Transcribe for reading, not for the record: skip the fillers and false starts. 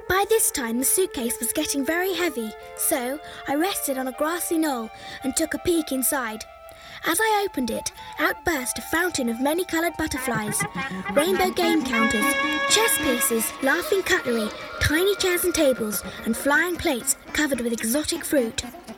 By this time, the suitcase was getting very heavy, so I rested on a grassy knoll and took a peek inside. As I opened it, out burst a fountain of many-coloured butterflies, rainbow game counters, chess pieces, laughing cutlery, tiny chairs and tables, and flying plates covered with exotic fruit.